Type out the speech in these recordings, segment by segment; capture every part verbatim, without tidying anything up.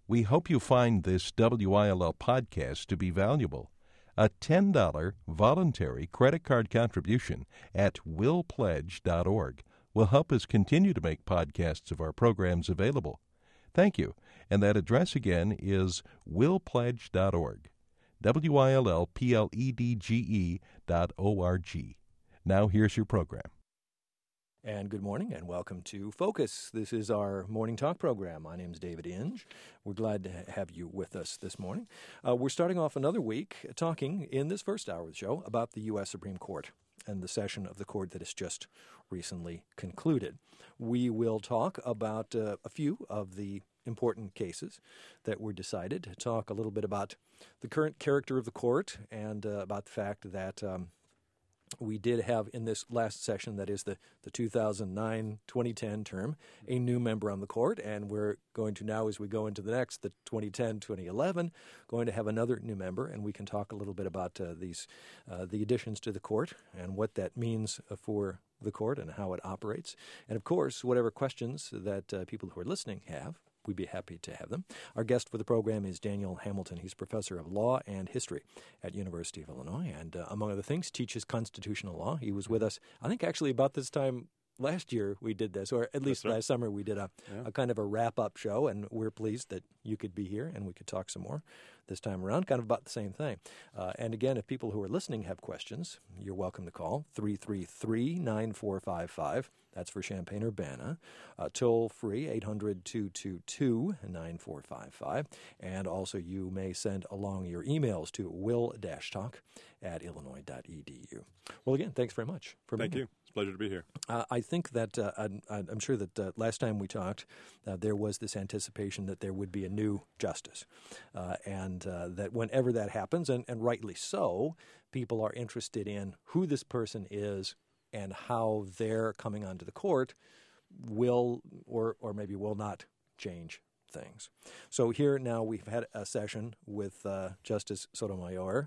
We hope you find this W I L L podcast to be valuable. A ten dollars voluntary credit card contribution at will pledge dot org will help us continue to make podcasts of our programs available. Thank you. And that address again is will pledge dot org. W I L L P L E D G E dot O R G. Now here's your program. And good morning and welcome to Focus. This is our morning talk program. My name is David Inge. We're glad to have you with us this morning. Uh, we're starting off another week talking in this first hour of the show about the U S Supreme Court and the session of the court that has just recently concluded. We will talk about uh, a few of the important cases that were decided, talk a little bit about the current character of the court and uh, about the fact that um, we did have in this last session, that is the, the two thousand nine to twenty ten term, a new member on the court, and we're going to now, as we go into the next, the twenty ten to twenty eleven, going to have another new member, and we can talk a little bit about uh, these uh, the additions to the court and what that means for the court and how it operates. And, of course, whatever questions that uh, people who are listening have, we'd be happy to have them. Our guest for the program is Daniel Hamilton. He's professor of law and history at University of Illinois and, uh, among other things, teaches constitutional law. He was with us, I think, actually about this time last year we did this, or at least right. last summer we did a, Yeah. a kind of a wrap-up show, and we're pleased that you could be here and we could talk some more this time around, kind of about the same thing. Uh, and again, if people who are listening have questions, you're welcome to call three three three, nine four five five. That's for Champaign-Urbana. Uh, toll free, eight hundred, two two two, nine four five five. And also you may send along your emails to will-talk at illinois dot e d u. Well, again, thanks very much for being Thank here. you. It's a pleasure to be here. Uh, I think that uh, I'm, I'm sure that uh, last time we talked, uh, there was this anticipation that there would be a new justice, uh, and uh, that whenever that happens, and, and rightly so, people are interested in who this person is and how their coming onto the court will or or maybe will not change things. So here now we've had a session with uh, Justice Sotomayor.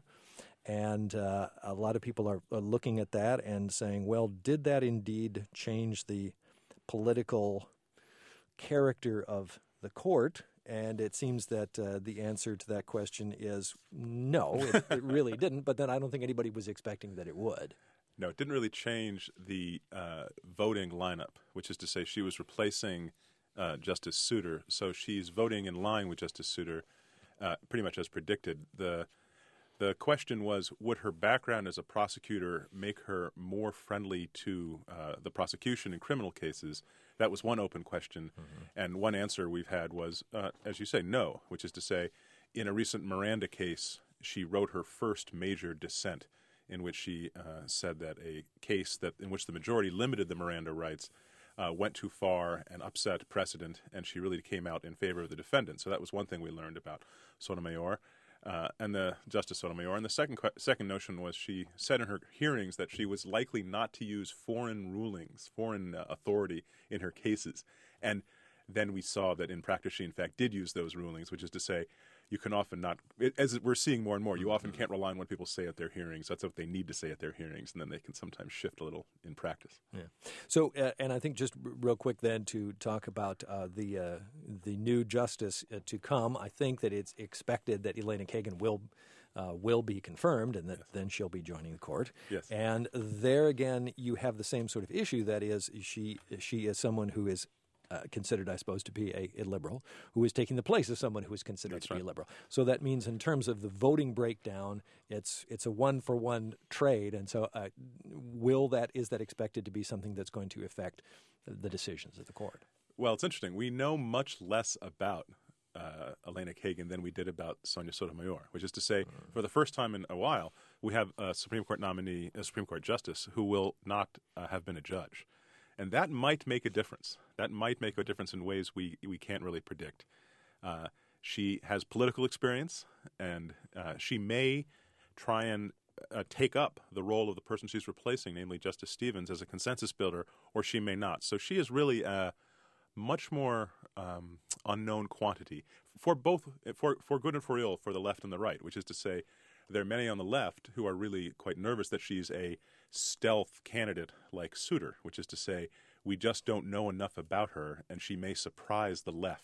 And uh, a lot of people are, are looking at that and saying, well, did that indeed change the political character of the court? And it seems that uh, the answer to that question is no, it, it really didn't. But then I don't think anybody was expecting that it would. No, it didn't really change the uh, voting lineup, which is to say she was replacing uh, Justice Souter. So she's voting in line with Justice Souter uh, pretty much as predicted. The The question was, would her background as a prosecutor make her more friendly to uh, the prosecution in criminal cases? That was one open question. Mm-hmm. And one answer we've had was, uh, as you say, no, which is to say, in a recent Miranda case, she wrote her first major dissent in which she uh, said that a case that in which the majority limited the Miranda rights uh, went too far and upset precedent, and she really came out in favor of the defendant. So that was one thing we learned about Sotomayor. Uh, and the Justice Sotomayor. And the second second notion was she said in her hearings that she was likely not to use foreign rulings, foreign uh, authority in her cases. And then we saw that in practice she, in fact, did use those rulings, which is to say you can often not, as we're seeing more and more, you often can't rely on what people say at their hearings. That's what they need to say at their hearings, and then they can sometimes shift a little in practice. Yeah. So, uh, and I think just r- real quick then to talk about uh, the uh, the new justice uh, to come, I think that it's expected that Elena Kagan will uh, will be confirmed, and that yes. then she'll be joining the court. Yes. And there again, you have the same sort of issue. That is, she she is someone who is Uh, considered, I suppose, to be a, a liberal, who is taking the place of someone who is considered That's to right. be a liberal. So that means in terms of the voting breakdown, it's it's a one-for-one trade. And so uh, will that, is that expected to be something that's going to affect the decisions of the court? Well, it's interesting. We know much less about uh, Elena Kagan than we did about Sonia Sotomayor, which is to say, mm. for the first time in a while, we have a Supreme Court nominee, a Supreme Court justice, who will not uh, have been a judge. And that might make a difference. That might make a difference in ways we, we can't really predict. Uh, she has political experience, and uh, she may try and uh, take up the role of the person she's replacing, namely Justice Stevens, as a consensus builder, or she may not. So she is really a much more um, unknown quantity for both, for, for good and for ill, for the left and the right, which is to say there are many on the left who are really quite nervous that she's a stealth candidate like Souter, which is to say we just don't know enough about her, and she may surprise the left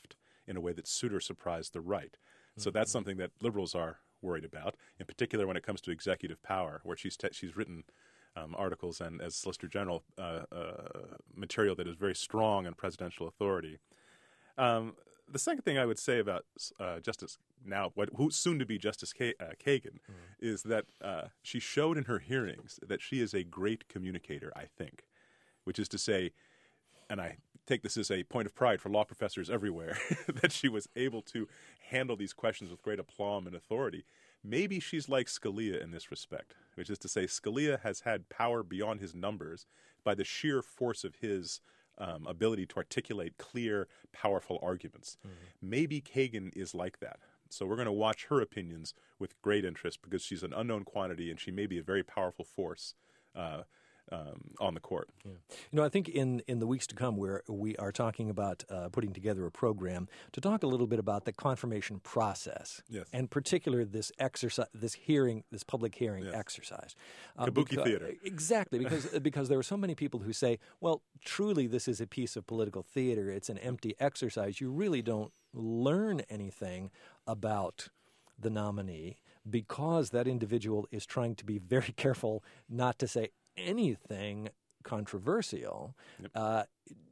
in a way that Souter surprised the right. Mm-hmm. So that's something that liberals are worried about, in particular when it comes to executive power, where she's te- she's written um, articles and, as Solicitor General, uh, uh, material that is very strong on presidential authority. Um, the second thing I would say about uh, Justice now, what who's soon to be Justice K- uh, Kagan, mm. is that uh, she showed in her hearings that she is a great communicator, I think, which is to say, and I take this as a point of pride for law professors everywhere, that she was able to handle these questions with great aplomb and authority. Maybe she's like Scalia in this respect, which is to say Scalia has had power beyond his numbers by the sheer force of his Um, ability to articulate clear, powerful arguments. Mm-hmm. Maybe Kagan is like that. So we're going to watch her opinions with great interest because she's an unknown quantity and she may be a very powerful force uh, um, on the court. Yeah. You know, I think in, in the weeks to come, where we are talking about uh, putting together a program to talk a little bit about the confirmation process, yes. and particular this exercise, this hearing, this public hearing yes. exercise. Uh, Kabuki because, theater. Exactly, because because there are so many people who say, well, truly this is a piece of political theater. It's an empty exercise. You really don't learn anything about the nominee because that individual is trying to be very careful not to say anything controversial. Yep. Uh,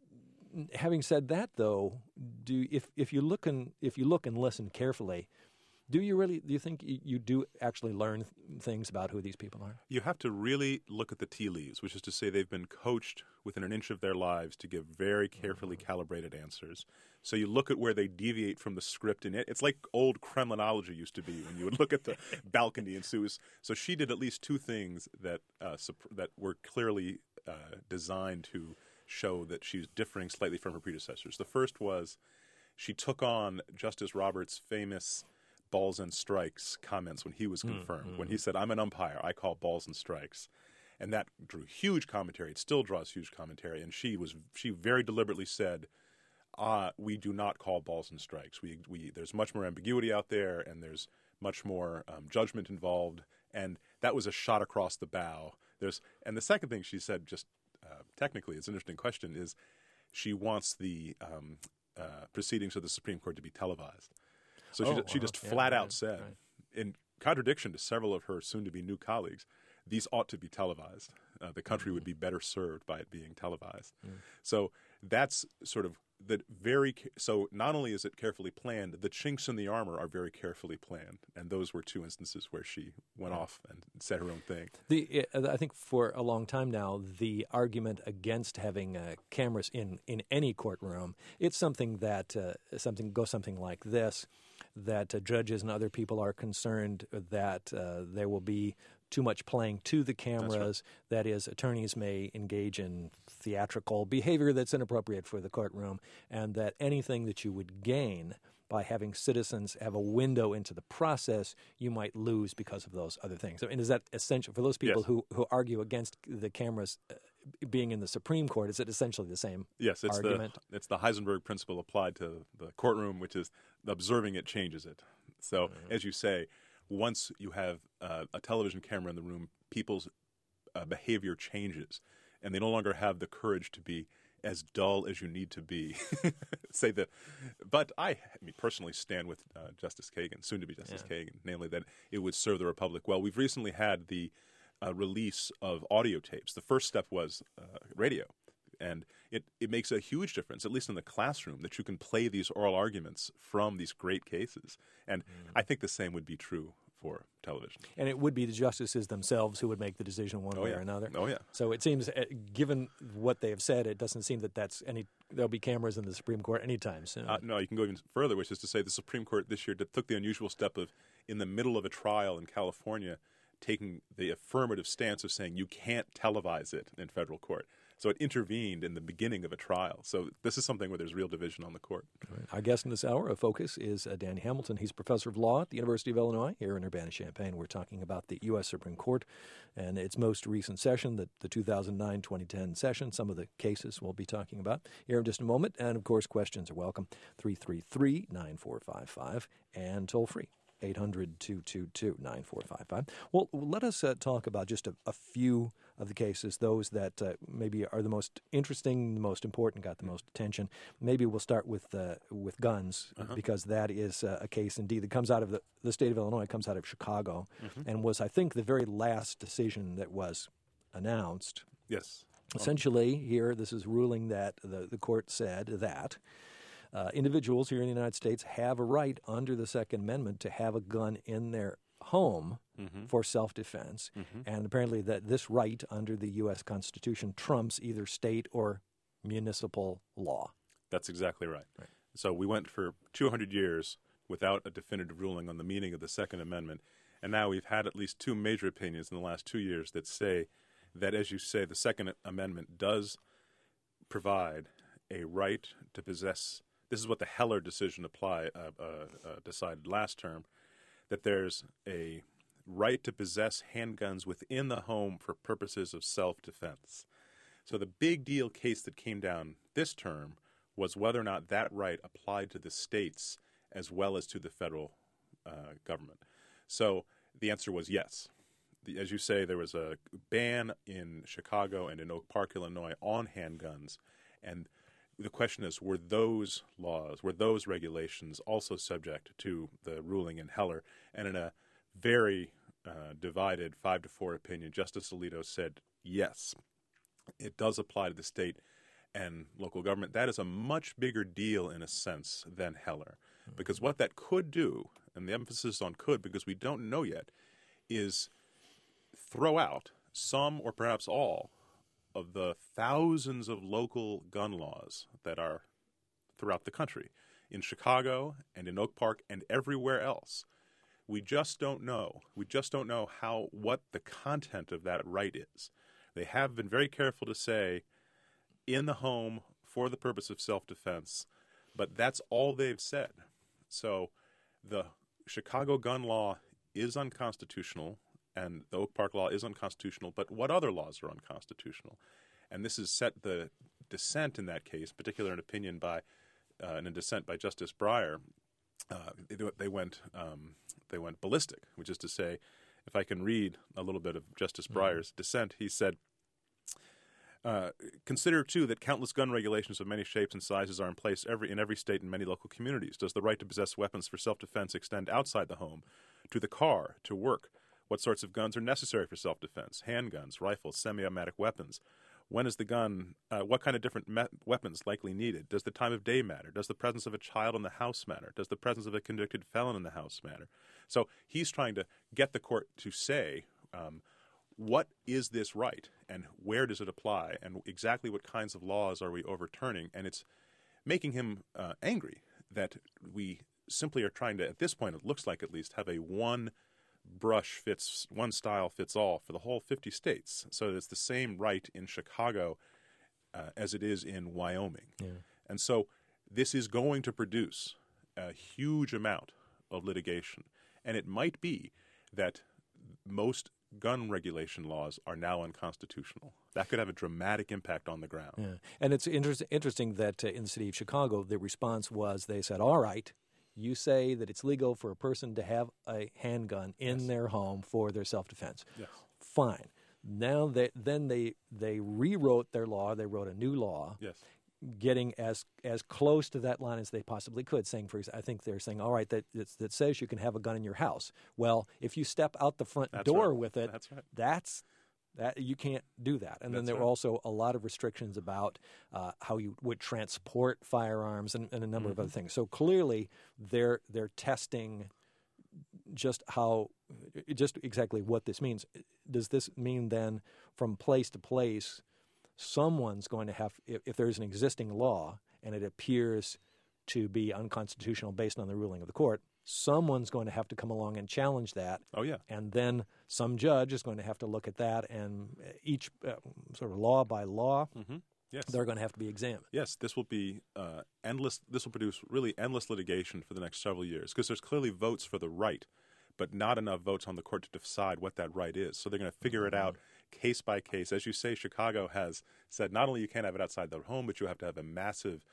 having said that, though, do if if you look and if you look and listen carefully, do you really do you think you, you do actually learn th- things about who these people are? You have to really look at the tea leaves, which is to say they've been coached within an inch of their lives to give very carefully mm-hmm. calibrated answers. So you look at where they deviate from the script in it. It's like old Kremlinology used to be when you would look at the balcony and so. So she did at least two things that uh, that were clearly uh, designed to show that she's differing slightly from her predecessors. The first was she took on Justice Roberts' famous balls and strikes comments when he was confirmed. Mm-hmm. When he said, I'm an umpire, I call balls and strikes. And that drew huge commentary. It still draws huge commentary. And she was she very deliberately said, uh, we do not call balls and strikes. We we There's much more ambiguity out there, and there's much more um, judgment involved. And that was a shot across the bow. There's And the second thing she said, just uh, technically, it's an interesting question, is she wants the um, uh, proceedings of the Supreme Court to be televised. So oh, she, she wow. just yeah, flat right, out said, right. in contradiction to several of her soon-to-be new colleagues, these ought to be televised. Uh, the country mm-hmm. would be better served by it being televised. Mm. So that's sort of the very – so not only is it carefully planned, the chinks in the armor are very carefully planned. And those were two instances where she went yeah. off and said her own thing. The I think for a long time now, the argument against having uh, cameras in, in any courtroom, it's something that uh, something goes something like this, that uh, judges and other people are concerned that uh, there will be too much playing to the cameras. Right. That is, attorneys may engage in theatrical behavior that's inappropriate for the courtroom, and that anything that you would gain by having citizens have a window into the process, you might lose because of those other things. I mean, is that essential for those people yes. who, who argue against the cameras uh, being in the Supreme Court? Is it essentially the same yes, it's argument? The, it's the Heisenberg principle applied to the courtroom, which is observing it changes it. So, mm-hmm. as you say, once you have uh, a television camera in the room, people's uh, behavior changes, and they no longer have the courage to be as dull as you need to be. Say that, but I, I mean, personally stand with uh, Justice Kagan, soon to be Justice yeah. Kagan, namely that it would serve the Republic well. We've recently had the uh, release of audio tapes. The first step was uh, radio, and it, it makes a huge difference, at least in the classroom, that you can play these oral arguments from these great cases. And mm. I think the same would be true for television. And it would be the justices themselves who would make the decision one oh, way yeah. or another. Oh, yeah. So it seems, uh, given what they have said, it doesn't seem that that's any. There'll be cameras in the Supreme Court anytime soon. Uh, no, you can go even further, which is to say the Supreme Court this year took the unusual step of, in the middle of a trial in California, taking the affirmative stance of saying you can't televise it in federal court. So it intervened in the beginning of a trial. So this is something where there's real division on the court. Right. Our guest in this hour of Focus is uh, Danny Hamilton. He's professor of law at the University of Illinois here in Urbana-Champaign. We're talking about the U S Supreme Court and its most recent session, the, the two thousand nine twenty ten session. Some of the cases we'll be talking about here in just a moment. And, of course, questions are welcome. three three three, nine four five five and toll free. eight hundred, two two two, nine four five five. Well, let us uh, talk about just a, a few of the cases, those that uh, maybe are the most interesting, the most important, got the most attention. Maybe we'll start with uh, with guns, uh-huh. because that is uh, a case indeed that comes out of the, the state of Illinois, comes out of Chicago, mm-hmm. and was, I think, the very last decision that was announced. Yes. Essentially, here, this is ruling that the, the court said that uh, individuals here in the United States have a right under the Second Amendment to have a gun in their home mm-hmm. for self-defense. Mm-hmm. And apparently that this right under the U S Constitution trumps either state or municipal law. That's exactly right. right. So we went for two hundred years without a definitive ruling on the meaning of the Second Amendment, and now we've had at least two major opinions in the last two years that say that, as you say, the Second Amendment does provide a right to possess. This is what the Heller decision apply, uh, uh, uh, decided last term, that there's a right to possess handguns within the home for purposes of self-defense. So the big deal case that came down this term was whether or not that right applied to the states as well as to the federal uh, government. So the answer was yes. The, as you say, there was a ban in Chicago and in Oak Park, Illinois, on handguns, and the question is, were those laws, were those regulations also subject to the ruling in Heller? And in a very uh, divided five to four opinion, Justice Alito said, yes, it does apply to the state and local government. That is a much bigger deal in a sense than Heller. Mm-hmm. Because what that could do, and the emphasis on could because we don't know yet, is throw out some or perhaps all of the thousands of local gun laws that are throughout the country, in Chicago and in Oak Park and everywhere else. We just don't know. We just don't know how what the content of that right is. They have been very careful to say, in the home for the purpose of self-defense, but that's all they've said. So the Chicago gun law is unconstitutional, and the Oak Park law is unconstitutional, but what other laws are unconstitutional? And this has set the dissent in that case, particularly an opinion by, uh, and a dissent by Justice Breyer, uh, they, they went um, they went ballistic, which is to say, if I can read a little bit of Justice Breyer's mm-hmm. dissent, he said, Uh, consider, too, that countless gun regulations of many shapes and sizes are in place every in every state and many local communities. Does the right to possess weapons for self-defense extend outside the home, to the car, to work? What sorts of guns are necessary for self-defense? Handguns, rifles, semi-automatic weapons. When is the gun, uh, what kind of different me- weapons likely needed? Does the time of day matter? Does the presence of a child in the house matter? Does the presence of a convicted felon in the house matter? So he's trying to get the court to say, um, what is this right, and where does it apply, and exactly what kinds of laws are we overturning? And it's making him uh, angry that we simply are trying to, at this point, it looks like at least, have a one brush fits, one style fits all for the whole fifty states. So it's the same right in Chicago uh, as it is in Wyoming. Yeah. And so this is going to produce a huge amount of litigation. And it might be that most gun regulation laws are now unconstitutional. That could have a dramatic impact on the ground. Yeah. And it's inter- interesting that uh, in the city of Chicago, the response was they said, all right, you say that it's legal for a person to have a handgun in yes. their home for their self-defense. Yes. Fine. Now, they, then they they rewrote their law. They wrote a new law. Yes. Getting as as close to that line as they possibly could, saying, for I think they're saying, all right, that that says you can have a gun in your house. Well, if you step out the front that's door right. with it, that's right. that's that you can't do that. And that's then there right. were also a lot of restrictions about uh, how you would transport firearms and, and a number mm-hmm. of other things. So clearly, they're they're testing just how, just exactly what this means. Does this mean then, from place to place, someone's going to have, if, if there's an existing law and it appears to be unconstitutional based on the ruling of the court, someone's going to have to come along and challenge that. Oh, yeah. And then some judge is going to have to look at that, and each uh, sort of law by law, mm-hmm. yes. they're going to have to be examined. Yes, this will be uh, endless. This will produce really endless litigation for the next several years because there's clearly votes for the right, but not enough votes on the court to decide what that right is. So they're going to figure mm-hmm. it out case by case. As you say, Chicago has said not only you can't have it outside the home, but you have to have a massive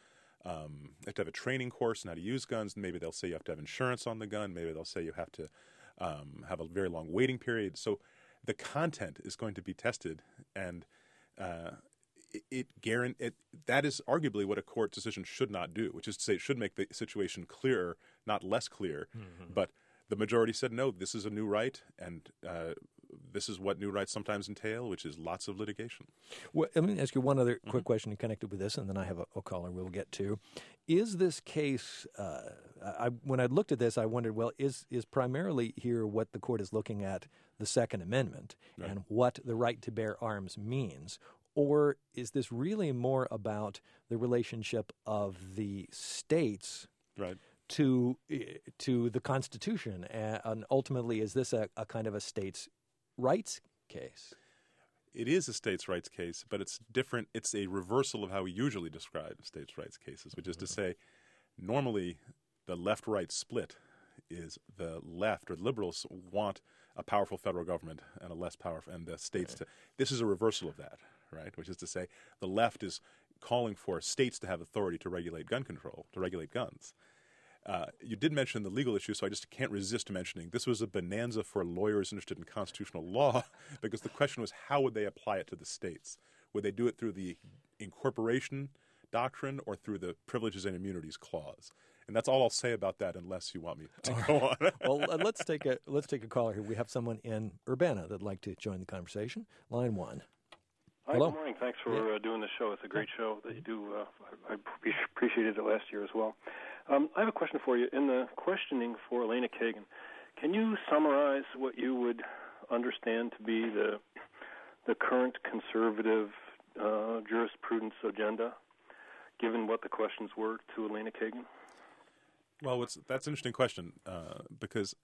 um, you have to have a training course on how to use guns. Maybe they'll say you have to have insurance on the gun. Maybe they'll say you have to um, have a very long waiting period. So the content is going to be tested, and uh, it, it, guarant- it that is arguably what a court decision should not do, which is to say it should make the situation clearer, not less clear. Mm-hmm. But the majority said, no, this is a new right, and uh, this is what new rights sometimes entail, which is lots of litigation. Well, let me ask you one other quick mm-hmm. question connected with this, and then I have a, a caller we'll get to. Is this case, uh, I, when I looked at this, I wondered, well, is, is primarily here what the court is looking at the Second Amendment right. and what the right to bear arms means? Or is this really more about the relationship of the states right. to to the Constitution? And ultimately, is this a, a kind of a states' rights case? It is a states' rights case, but it's different. It's a reversal of how we usually describe states' rights cases, which is to say, normally the left-right split is the left or liberals want a powerful federal government and a less powerful, and the states right. to. This is a reversal of that, right? Which is to say, the left is calling for states to have authority to regulate gun control, to regulate guns. Uh, you did mention the legal issue, so I just can't resist mentioning this was a bonanza for lawyers interested in constitutional law because the question was how would they apply it to the states? Would they do it through the incorporation doctrine or through the privileges and immunities clause? And that's all I'll say about that unless you want me to all go right. on. Well, uh, let's take a let's take a caller here. We have someone in Urbana that'd like to join the conversation. Line one. Hi, Hello. good morning. Thanks for yeah. uh, doing the show. It's a great show that you do. Uh, I, I appreciated it last year as well. Um, I have a question for you. In the questioning for Elena Kagan, can you summarize what you would understand to be the the current conservative uh, jurisprudence agenda, given what the questions were to Elena Kagan? Well, what's, that's an interesting question uh, because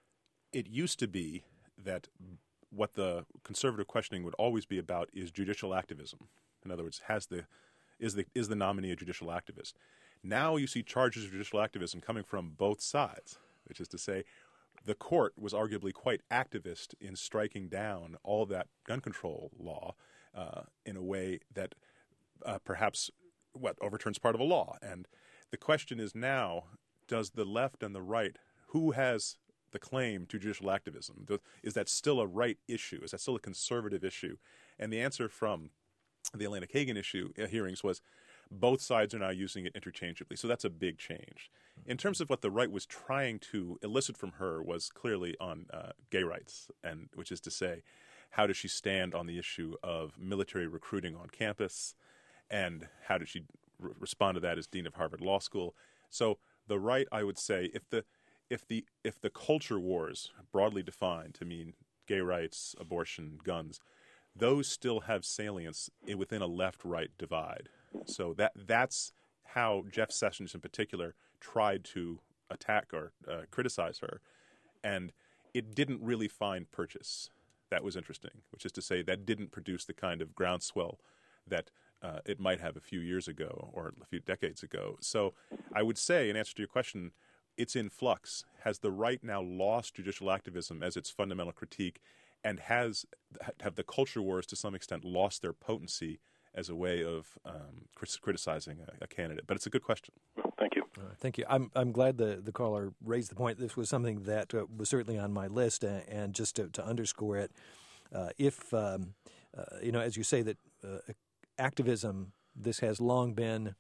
it used to be that what the conservative questioning would always be about is judicial activism. In other words, has the is the is the nominee a judicial activist? Now you see charges of judicial activism coming from both sides, which is to say the court was arguably quite activist in striking down all that gun control law uh, in a way that uh, perhaps what overturns part of a law. And the question is now, does the left and the right, who has the claim to judicial activism? Is that still a right issue? Is that still a conservative issue? And the answer from the Elena Kagan issue uh, hearings was both sides are now using it interchangeably. So that's a big change. In terms of what the right was trying to elicit from her was clearly on uh, gay rights, and which is to say, how does she stand on the issue of military recruiting on campus, and how did she re- respond to that as dean of Harvard Law School? So the right, I would say, if the if the if the culture wars, broadly defined to mean gay rights, abortion, guns, those still have salience within a left-right divide. So that that's how Jeff Sessions in particular tried to attack or uh, criticize her, and it didn't really find purchase. That was interesting, which is to say that didn't produce the kind of groundswell that uh, it might have a few years ago or a few decades ago. So I would say, in answer to your question, it's in flux. Has the right now lost judicial activism as its fundamental critique, and has have the culture wars to some extent lost their potency as a way of um, criticizing a, a candidate? But it's a good question. Well, thank you. Uh, thank you. I'm I'm glad the, the caller raised the point. This was something that uh, was certainly on my list, uh, and just to, to underscore it, uh, if um, uh, you know, as you say, that uh, activism, this has long been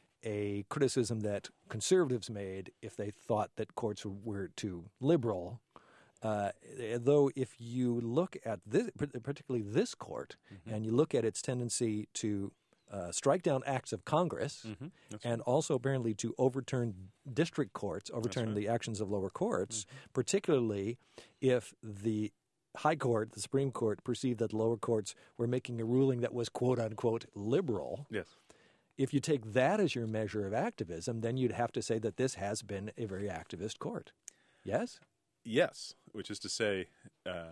a criticism that conservatives made if they thought that courts were too liberal. Uh, though if you look at this, particularly this court, mm-hmm. and you look at its tendency to uh, strike down acts of Congress, mm-hmm. and right. also apparently to overturn district courts, overturn right. the actions of lower courts, mm-hmm. particularly if the High Court, the Supreme Court, perceived that the lower courts were making a ruling that was quote-unquote liberal. Yes. If you take that as your measure of activism, then you'd have to say that this has been a very activist court. Yes? Yes, which is to say uh,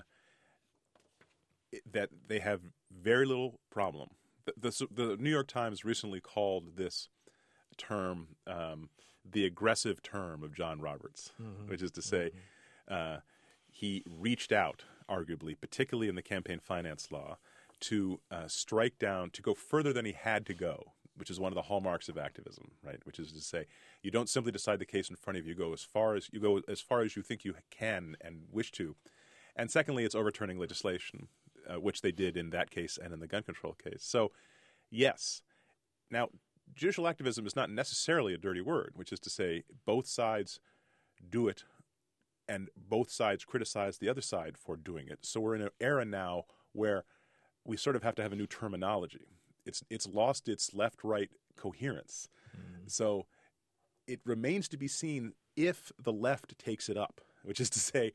that they have very little problem. The, the, the New York Times recently called this term um, the aggressive term of John Roberts, mm-hmm. which is to say mm-hmm. uh, he reached out, arguably, particularly in the campaign finance law, to uh, strike down, to go further than he had to go. which is one of the hallmarks of activism, right? Which is to say, you don't simply decide the case in front of you. You go as far as you go as far as you think you can and wish to. And secondly, it's overturning legislation, uh, which they did in that case and in the gun control case. So, yes. Now, judicial activism is not necessarily a dirty word, which is to say, both sides do it, and both sides criticize the other side for doing it. So we're in an era now where we sort of have to have a new terminology. It's it's lost its left-right coherence. Mm. So it remains to be seen if the left takes it up, which is to say,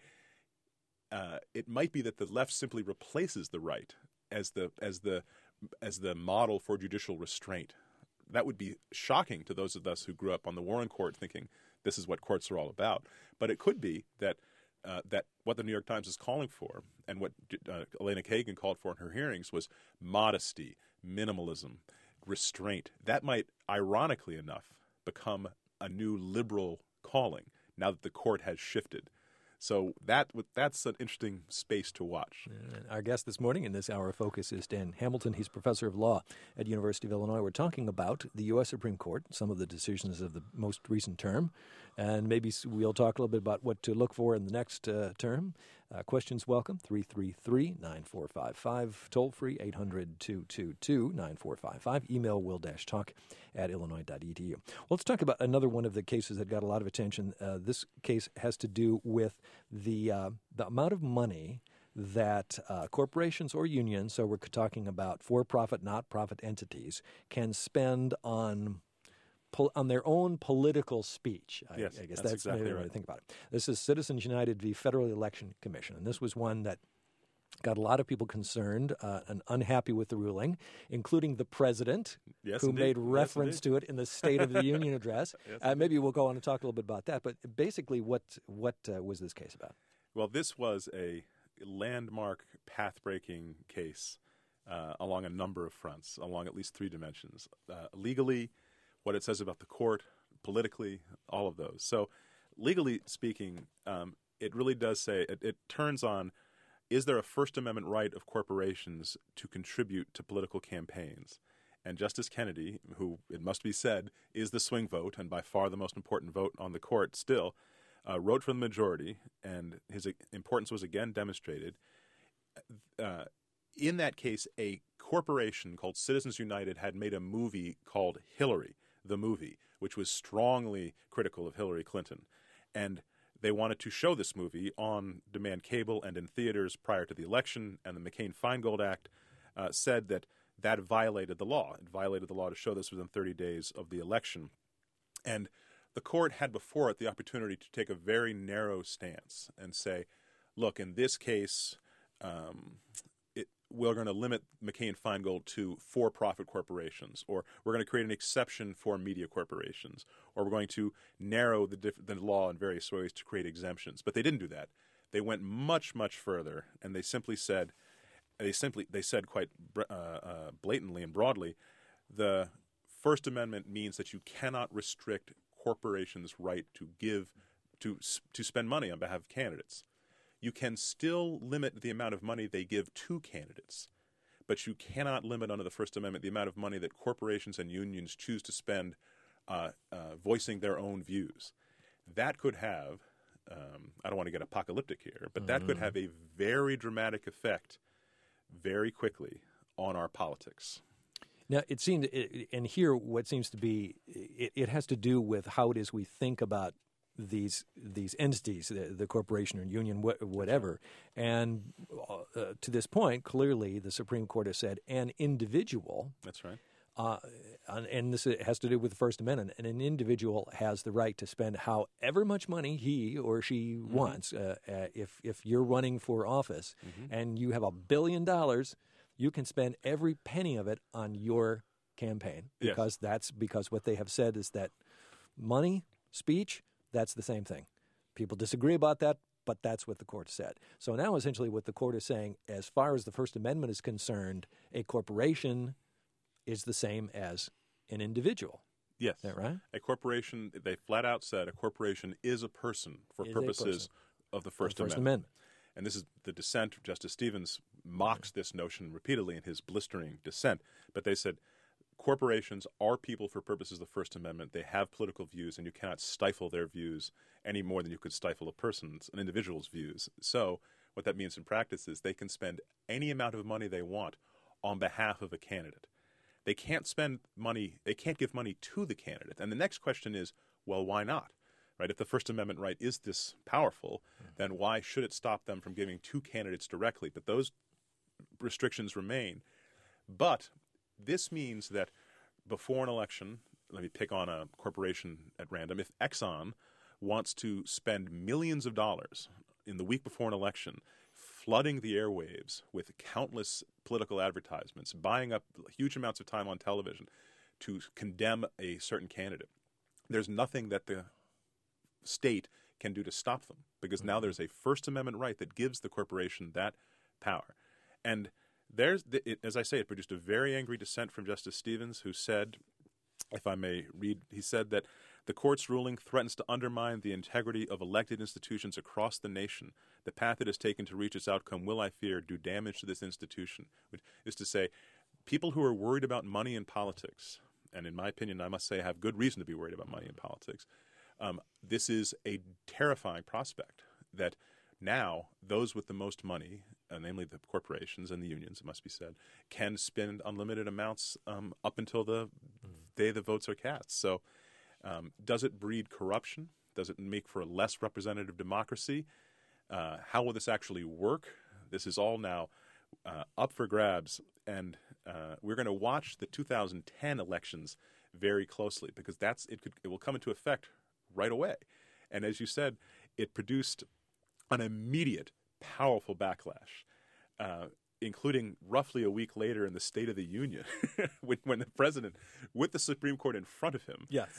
uh, it might be that the left simply replaces the right as the as the as the model for judicial restraint. That would be shocking to those of us who grew up on the Warren Court thinking this is what courts are all about. But it could be that uh, that what the New York Times is calling for and what uh, Elena Kagan called for in her hearings was modesty, minimalism, restraint. That might, ironically enough, become a new liberal calling now that the court has shifted. So that that's an interesting space to watch. And our guest this morning in this hour of focus is Dan Hamilton. He's professor of law at the University of Illinois. We're talking about the U S Supreme Court, some of the decisions of the most recent term, and maybe we'll talk a little bit about what to look for in the next uh, term. Uh, questions welcome, three three three, nine four five five, toll free, eight hundred, two two two, nine four five five, email will-talk at illinois dot e d u. Well, let's talk about another one of the cases that got a lot of attention. Uh, this case has to do with the uh, the amount of money that uh, corporations or unions, so we're talking about for-profit, not-profit entities, can spend on pol- on their own political speech. I, yes, I guess that's, that's exactly maybe the way right. to think about it. This is Citizens United v. Federal Election Commission, and this was one that got a lot of people concerned uh, and unhappy with the ruling, including the president, yes, who indeed. made reference yes, to it in the State of the Union address. Yes, uh, maybe we'll go on and talk a little bit about that. But basically, what what uh, was this case about? Well, this was a landmark, path-breaking case uh, along a number of fronts, along at least three dimensions. Uh, legally, what it says about the court, politically, all of those. So legally speaking, um, it really does say, it, it turns on, is there a First Amendment right of corporations to contribute to political campaigns? And Justice Kennedy, who, it must be said, is the swing vote and by far the most important vote on the court still, uh, wrote for the majority, and his importance was again demonstrated. Uh, in that case, a corporation called Citizens United had made a movie called Hillary, the movie, which was strongly critical of Hillary Clinton. And they wanted to show this movie on demand cable and in theaters prior to the election, and the McCain-Feingold Act uh, said that that violated the law. It violated the law to show this within thirty days of the election. And the court had before it the opportunity to take a very narrow stance and say, look, in this case, um, it, we're going to limit McCain-Feingold to for-profit corporations, or we're going to create an exception for media corporations, or we're going to narrow the, diff- the law in various ways to create exemptions. But they didn't do that. They went much, much further, and they simply said, they simply they said quite uh, uh, blatantly and broadly, the First Amendment means that you cannot restrict corporations' right to give to to spend money on behalf of candidates. You can still limit the amount of money they give to candidates, but you cannot limit under the First Amendment the amount of money that corporations and unions choose to spend uh, uh, voicing their own views. That could have, um, I don't want to get apocalyptic here, but that mm. could have a very dramatic effect very quickly on our politics. Now, it seemed, and here what seems to be, it, it has to do with how it is we think about these these entities, the, the corporation or union, wh- whatever. And uh, to this point, clearly the Supreme Court has said an individual. That's right. Uh, and this has to do with the First Amendment. And an individual has the right to spend however much money he or she mm-hmm. wants. Uh, uh, if if you're running for office mm-hmm. and you have a billion dollars, you can spend every penny of it on your campaign, because yes. that's because what they have said is that money, speech, that's the same thing. People disagree about that, but that's what the court said. So now essentially what the court is saying, as far as the First Amendment is concerned, a corporation is the same as an individual. Yes. Is that right? A corporation, they flat out said, a corporation is a person for is purposes person. of the First, the First Amendment. Amendment. And this is the dissent. Justice Stevens mocks this notion repeatedly in his blistering dissent. But they said corporations are people for purposes of the First Amendment. They have political views, and you cannot stifle their views any more than you could stifle a person's, an individual's views. So what that means in practice is they can spend any amount of money they want on behalf of a candidate. They can't spend money, they can't give money to the candidate. And the next question is, well, why not? Right? If the First Amendment right is this powerful, mm-hmm. then why should it stop them from giving to candidates directly? But those restrictions remain. But this means that before an election, let me pick on a corporation at random, if Exxon wants to spend millions of dollars in the week before an election flooding the airwaves with countless political advertisements, buying up huge amounts of time on television to condemn a certain candidate, there's nothing that the state can do to stop them, because now there's a First Amendment right that gives the corporation that power. And there's, it, as I say, it produced a very angry dissent from Justice Stevens, who said, if I may read, he said that the court's ruling threatens to undermine the integrity of elected institutions across the nation. The path it has taken to reach its outcome will, I fear, do damage to this institution. Which is to say, people who are worried about money in politics, and in my opinion, I must say, have good reason to be worried about money in politics, um, this is a terrifying prospect that now those with the most money, uh, namely the corporations and the unions, it must be said, can spend unlimited amounts um, up until the mm. day the votes are cast. So um, does it breed corruption? Does it make for a less representative democracy? Uh, how will this actually work? This is all now uh, up for grabs, and uh, we're going to watch the two thousand ten elections very closely, because that's it could it will come into effect right away. And as you said, it produced an immediate, powerful backlash, uh, including roughly a week later in the State of the Union, when, when the president, with the Supreme Court in front of him, yes,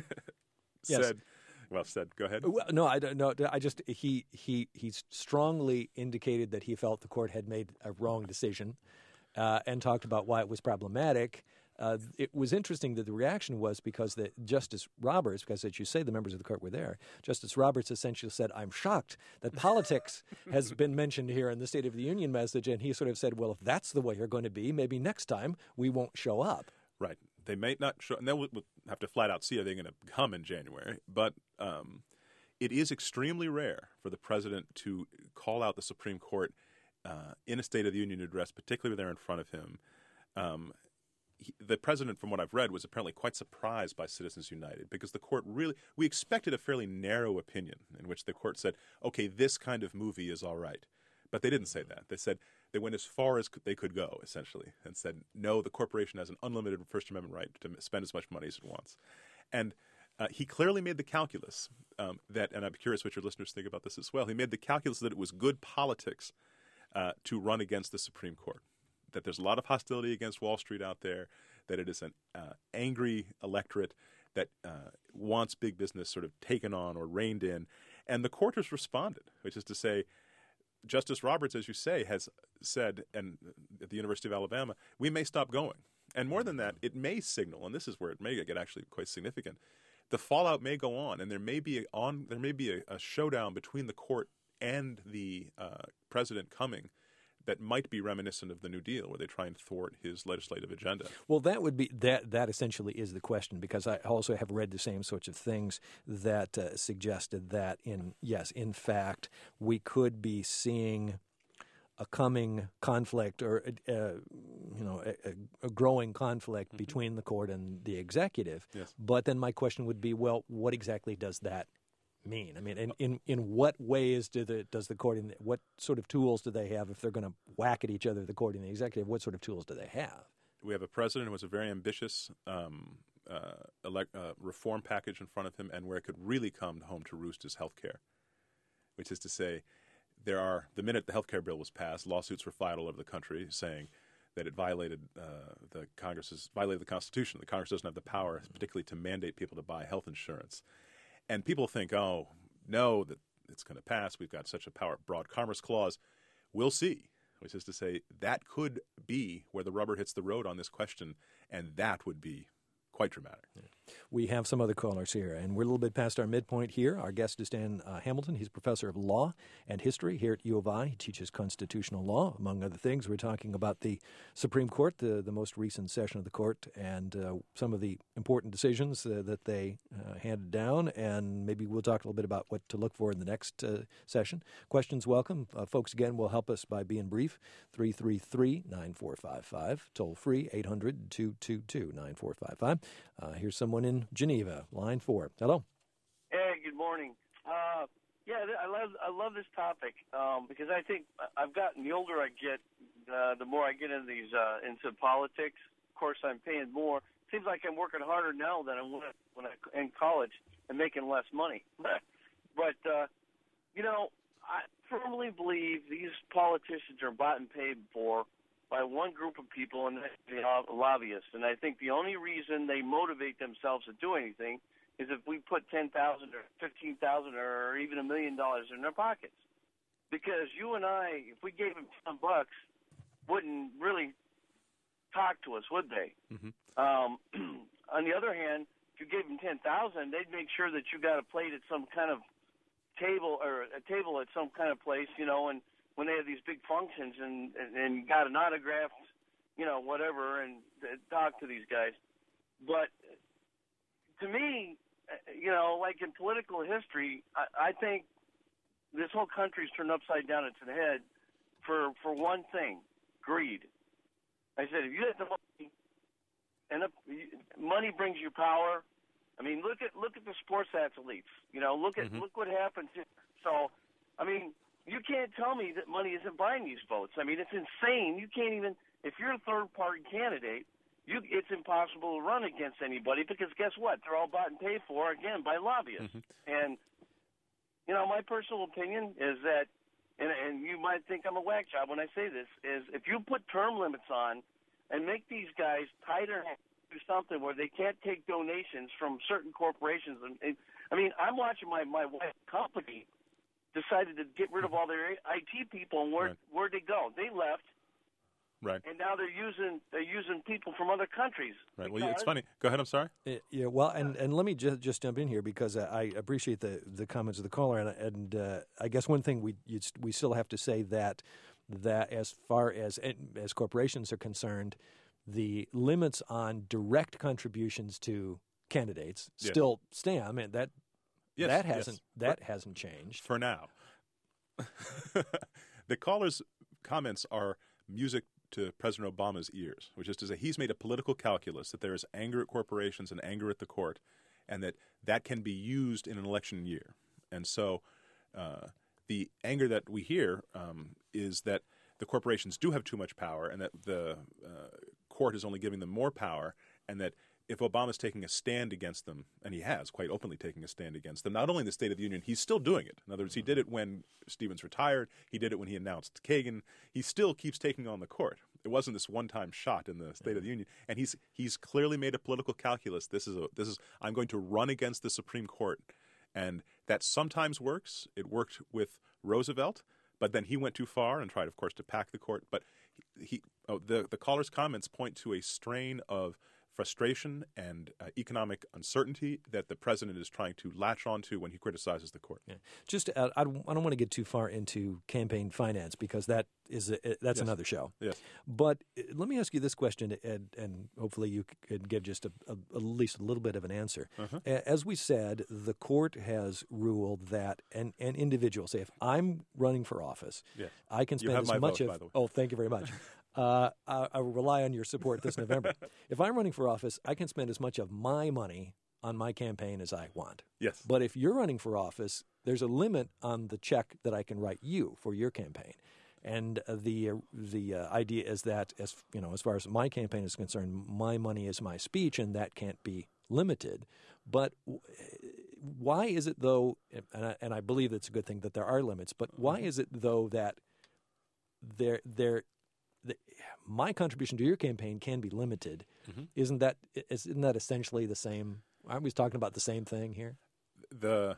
said, yes. well said, go ahead. Well, no, I don't no, I just, he, he, he strongly indicated that he felt the court had made a wrong decision uh, and talked about why it was problematic. Uh, it was interesting that the reaction was because the Justice Roberts, because as you say, the members of the court were there, Justice Roberts essentially said, I'm shocked that politics has been mentioned here in the State of the Union message. And he sort of said, well, if that's the way you're going to be, maybe next time we won't show up. Right. They may not show, and then we'll, we'll have to flat out see are they going to come in January. But um, it is extremely rare for the president to call out the Supreme Court uh, in a State of the Union address, particularly when they're in front of him. Um, He, the president, from what I've read, was apparently quite surprised by Citizens United, because the court really, we expected a fairly narrow opinion in which the court said, okay, this kind of movie is all right. But they didn't say that. They said they went as far as they could go, essentially, and said, no, the corporation has an unlimited First Amendment right to spend as much money as it wants. And uh, he clearly made the calculus um, that, and I'm curious what your listeners think about this as well, he made the calculus that it was good politics uh, to run against the Supreme Court. That there's a lot of hostility against Wall Street out there, that it is an uh, angry electorate that uh, wants big business sort of taken on or reined in. And the court has responded, which is to say, Justice Roberts, as you say, has said, and at the University of Alabama, we may stop going. And more than that, it may signal, and this is where it may get actually quite significant, the fallout may go on, and there may be a, on there may be a, a showdown between the court and the uh, president coming that might be reminiscent of the New Deal, where they try and thwart his legislative agenda. Well, that would be that. That essentially is the question, because I also have read the same sorts of things that uh, suggested that in yes, in fact, we could be seeing a coming conflict, or uh, you know, a, a growing conflict mm-hmm. between the court and the executive. Yes. But then my question would be, well, what exactly does that mean? I mean, in, in, in what ways do the, does the court, and what sort of tools do they have if they're going to whack at each other, the court and the executive? What sort of tools do they have? We have a president who has a very ambitious um, uh, elect, uh, reform package in front of him, and where it could really come home to roost is health care, which is to say, there are, the minute the health care bill was passed, lawsuits were filed all over the country saying that it violated uh, the Congress's violated the Constitution. The Congress doesn't have the power, particularly to mandate people to buy health insurance. And people think, oh, no, that it's going to pass. We've got such a power, broad commerce clause. We'll see, which is to say that could be where the rubber hits the road on this question, and that would be quite dramatic. Yeah. We have some other callers here, and we're a little bit past our midpoint here. Our guest is Dan uh, Hamilton. He's a professor of law and history here at U of I. He teaches constitutional law, among other things. We're talking about the Supreme Court, the, the most recent session of the court, and uh, some of the important decisions uh, that they uh, handed down, and maybe we'll talk a little bit about what to look for in the next uh, session. Questions welcome. Uh, folks, again, will help us by being brief. three three three, nine four five five, toll free, eight hundred, two two two, nine four five five. Uh, here's someone in Geneva, line four. Hello. Hey, good morning. Uh, yeah, I love I love this topic um, because I think I've gotten the older I get, uh, the more I get into these uh, into politics. Of course, I'm paying more. Seems like I'm working harder now than I was when I in college and making less money. But uh, you know, I firmly believe these politicians are bought and paid for by one group of people, and that's the lobbyists. And I think the only reason they motivate themselves to do anything is if we put ten thousand dollars or fifteen thousand dollars or even a million dollars in their pockets. Because you and I, if we gave them ten bucks, wouldn't really talk to us, would they? Mm-hmm. Um, on the other hand, if you gave them ten thousand dollars, they'd make sure that you got a plate at some kind of table or a table at some kind of place, you know, and when they have these big functions and, and, and got an autograph, you know, whatever, and uh, talk to these guys. But to me, you know, like in political history, I, I think this whole country's turned upside down its head for, for one thing, greed. I said, if you have the money, and if, money brings you power. I mean, look at look at the sports athletes. You know, look at mm-hmm. look what happens. So, I mean, you can't tell me that money isn't buying these votes. I mean, it's insane. You can't even, if you're a third-party candidate, you, it's impossible to run against anybody because guess what? They're all bought and paid for, again, by lobbyists. Mm-hmm. And, you know, my personal opinion is that, and, and you might think I'm a whack job when I say this, is if you put term limits on and make these guys tighter do something where they can't take donations from certain corporations. And, and I mean, I'm watching my, my wife's company decided to get rid of all their I T people, and where right. where'd they go? They left, right? And now they're using they're using people from other countries. Right. Well, it's funny. Go ahead. I'm sorry. Yeah. Well, and, and let me just just jump in here because I appreciate the, the comments of the caller, and and uh, I guess one thing we you'd, we still have to say that that as far as as corporations are concerned, the limits on direct contributions to candidates yes. still stand. I mean that. Yes, that hasn't yes. that for, hasn't changed for now. The caller's comments are music to President Obama's ears, which is to say he's made a political calculus that there is anger at corporations and anger at the court, and that that can be used in an election year. And so uh, the anger that we hear um, is that the corporations do have too much power and that the uh, court is only giving them more power, and that if Obama's taking a stand against them, and he has quite openly taking a stand against them, not only in the State of the Union, he's still doing it. In other words, he did it when Stevens retired. He did it when he announced Kagan. He still keeps taking on the court. It wasn't this one-time shot in the State of the Union, and he's he's clearly made a political calculus. This is a this is I'm going to run against the Supreme Court, and that sometimes works. It worked with Roosevelt, but then he went too far and tried, of course, to pack the court. But he, he oh, the the caller's comments point to a strain of frustration and uh, economic uncertainty that the president is trying to latch onto when he criticizes the court. Yeah. Just, uh, I don't want to get too far into campaign finance because that is a, that's yes. another show. Yes. But uh, let me ask you this question, and, and hopefully you could give just a, a, at least a little bit of an answer. Uh-huh. As we said, the court has ruled that an, an individual, say if I'm running for office, yes. I can spend you have as my much vote, of. By the way. Oh, thank you very much. Uh, I, I will rely on your support this November. If I'm running for office, I can spend as much of my money on my campaign as I want. Yes. But if you're running for office, there's a limit on the check that I can write you for your campaign. And uh, the uh, the uh, idea is that, as you know, as far as my campaign is concerned, my money is my speech, and that can't be limited. But w- why is it, though, and I, and I believe it's a good thing that there are limits, but why is it, though, that there there The, my contribution to your campaign can be limited. Mm-hmm. Isn't that isn't that essentially the same? Aren't we talking about the same thing here? The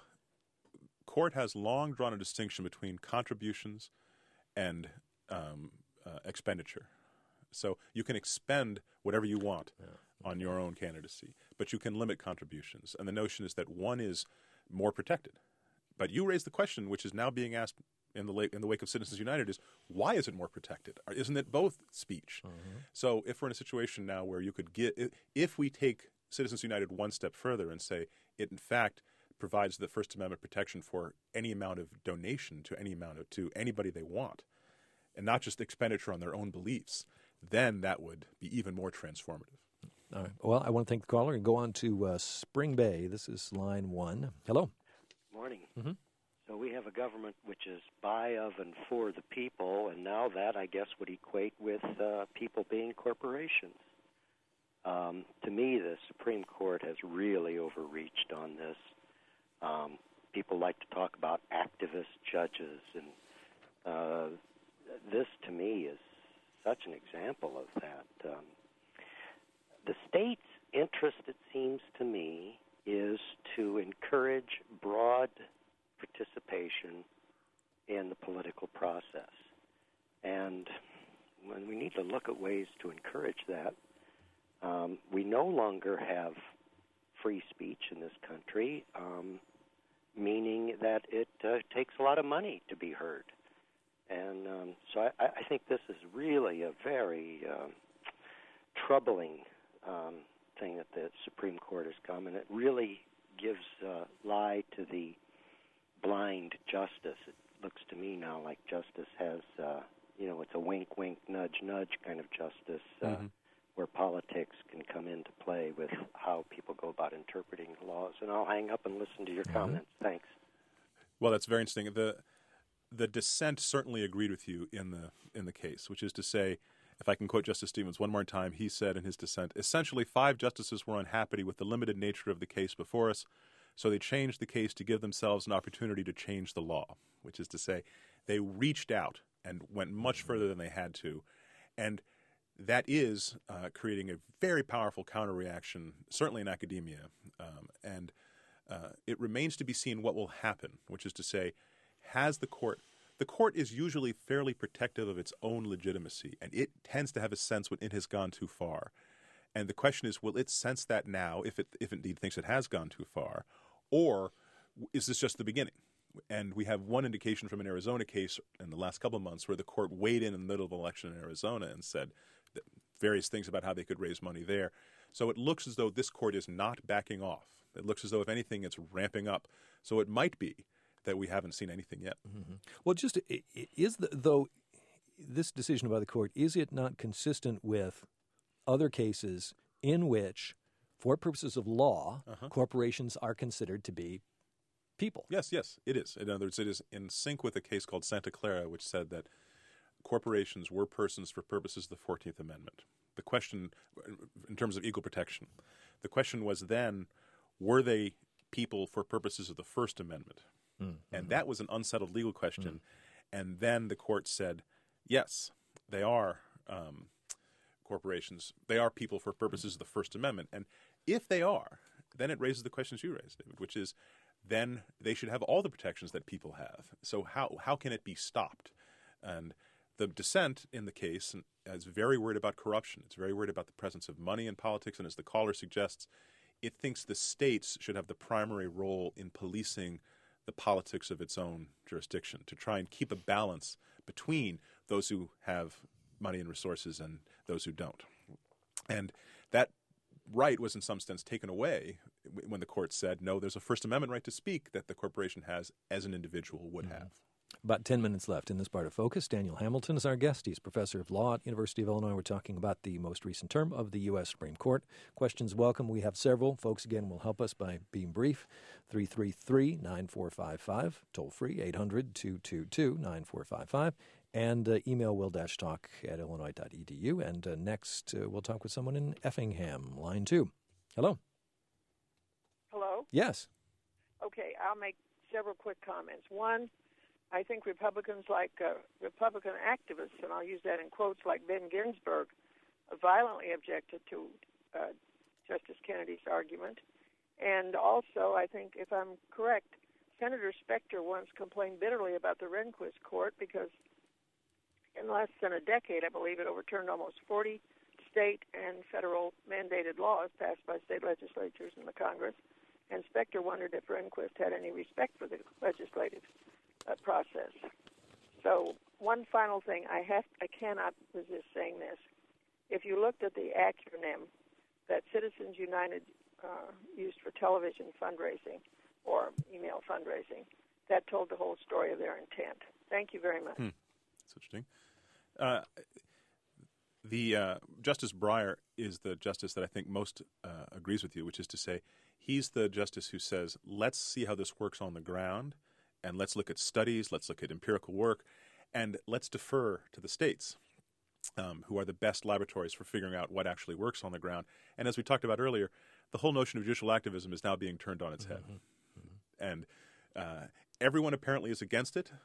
court has long drawn a distinction between contributions and um, uh, expenditure. So you can expend whatever you want, yeah. on your own candidacy, but you can limit contributions. And the notion is that one is more protected. But you raise the question, which is now being asked in the, in the wake of Citizens United, is why is it more protected? Isn't it both speech? Mm-hmm. So if we're in a situation now where you could get, if we take Citizens United one step further and say it in fact provides the First Amendment protection for any amount of donation to any amount of, to anybody they want, and not just expenditure on their own beliefs, then that would be even more transformative. All right. Well, I want to thank the caller and go on to uh, Spring Bay. This is line one. Hello. Morning. Mm-hmm. So we have a government which is by, of, and for the people, and now that, I guess, would equate with uh, people being corporations. Um, to me, the Supreme Court has really overreached on this. Um, people like to talk about activist judges, and uh, this, to me, is such an example of that. Um, the state's interest, it seems to me, is to encourage broad participation in the political process. And when we need to look at ways to encourage that, um, we no longer have free speech in this country, um, meaning that it uh, takes a lot of money to be heard. And um, so I, I think this is really a very uh, troubling um, thing that the Supreme Court has come, and it really gives uh, lie to the blind justice. It looks to me now like justice has, uh, you know, it's a wink, wink, nudge, nudge kind of justice uh, mm-hmm. where politics can come into play with how people go about interpreting the laws. And I'll hang up and listen to your mm-hmm. comments. Thanks. Well, that's very interesting. The the dissent certainly agreed with you in the in the case, which is to say, if I can quote Justice Stevens one more time, he said in his dissent, essentially five justices were unhappy with the limited nature of the case before us, so they changed the case to give themselves an opportunity to change the law, which is to say they reached out and went much further than they had to. And that is uh, creating a very powerful counterreaction, certainly in academia. Um, and uh, it remains to be seen what will happen, which is to say, has the court – the court is usually fairly protective of its own legitimacy, and it tends to have a sense when it has gone too far. And the question is, will it sense that now, if it if it indeed thinks it has gone too far, or is this just the beginning? And we have one indication from an Arizona case in the last couple of months where the court weighed in in the middle of an election in Arizona and said various things about how they could raise money there. So it looks as though this court is not backing off. It looks as though, if anything, it's ramping up. So it might be that we haven't seen anything yet. Mm-hmm. Well, just is the, though this decision by the court, is it not consistent with other cases in which, for purposes of law, uh-huh. corporations are considered to be people? Yes, yes, it is. In other words, it is in sync with a case called Santa Clara, which said that corporations were persons for purposes of the fourteenth Amendment. The question, in terms of equal protection, the question was then, were they people for purposes of the First Amendment? Mm-hmm. And that was an unsettled legal question. Mm. And then the court said, yes, they are um, corporations. They are people for purposes of the First Amendment. And if they are, then it raises the questions you raised, David, which is then they should have all the protections that people have. So how how can it be stopped? And the dissent in the case is very worried about corruption. It's very worried about the presence of money in politics. And as the caller suggests, it thinks the states should have the primary role in policing the politics of its own jurisdiction, to try and keep a balance between those who have money and resources and those who don't. And that right was in some sense taken away when the court said, no, there's a First Amendment right to speak that the corporation has as an individual would mm-hmm. have. About ten minutes left in this part of Focus. Daniel Hamilton is our guest. He's professor of law at University of Illinois. We're talking about the most recent term of the U S Supreme Court. Questions welcome. We have several. Folks, again, will help us by being brief. three three three, nine four five five, toll free, eight hundred, two two two, nine four five five, and uh, email will-talk at illinois dot e d u. And uh, next, uh, we'll talk with someone in Effingham, line two. Hello. Hello? Yes. Okay, I'll make several quick comments. One, I think Republicans like uh, Republican activists, and I'll use that in quotes, like Ben Ginsburg, violently objected to uh, Justice Kennedy's argument. And also, I think, if I'm correct, Senator Specter once complained bitterly about the Rehnquist court because in less than a decade, I believe, it overturned almost forty state and federal mandated laws passed by state legislatures and the Congress. And Specter wondered if Rehnquist had any respect for the legislative uh, process. So one final thing, I have, I cannot resist saying this. If you looked at the acronym that Citizens United uh, used for television fundraising or email fundraising, that told the whole story of their intent. Thank you very much. Hmm. That's interesting. Uh, the uh, Justice Breyer is the justice that I think most uh, agrees with you, which is to say, he's the justice who says, let's see how this works on the ground, and let's look at studies, let's look at empirical work, and let's defer to the states, um, who are the best laboratories for figuring out what actually works on the ground. And as we talked about earlier, the whole notion of judicial activism is now being turned on its head. Mm-hmm. Mm-hmm. And uh, everyone apparently is against it,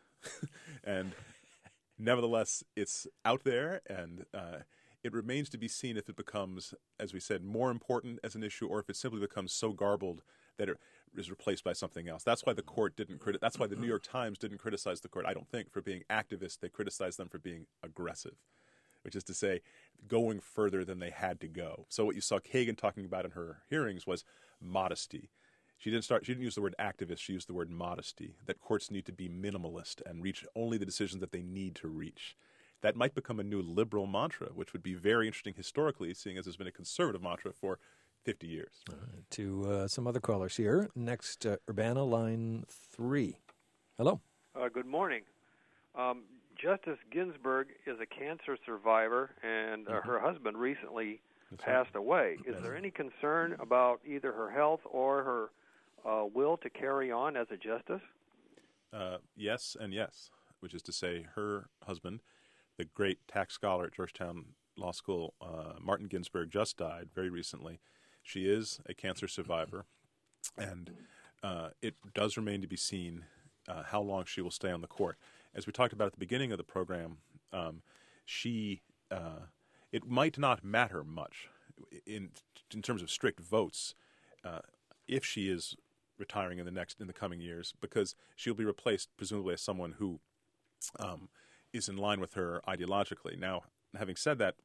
and nevertheless, it's out there, and uh, it remains to be seen if it becomes, as we said, more important as an issue, or if it simply becomes so garbled that it is replaced by something else. That's why the court didn't criti- That's why the New York Times didn't criticize the court, I don't think, for being activist. They criticized them for being aggressive, which is to say, going further than they had to go. So what you saw Kagan talking about in her hearings was modesty. She didn't start. She didn't use the word activist. She used the word modesty. That courts need to be minimalist and reach only the decisions that they need to reach. That might become a new liberal mantra, which would be very interesting historically, seeing as there's been a conservative mantra for fifty years. Uh, to uh, some other callers here. Next, uh, Urbana, line three. Hello. Uh, good morning. Um, Justice Ginsburg is a cancer survivor, and uh, mm-hmm. her husband recently That's passed right. away. Is yes. there any concern about either her health or her uh, will to carry on as a justice? Uh, yes and yes, which is to say her husband, the great tax scholar at Georgetown Law School, uh, Martin Ginsburg, just died very recently. She is a cancer survivor, and uh, it does remain to be seen uh, how long she will stay on the court. As we talked about at the beginning of the program, um, she uh, it might not matter much in in terms of strict votes uh, if she is retiring in the next in the coming years, because she'll be replaced presumably as someone who um, is in line with her ideologically. Now, having said that,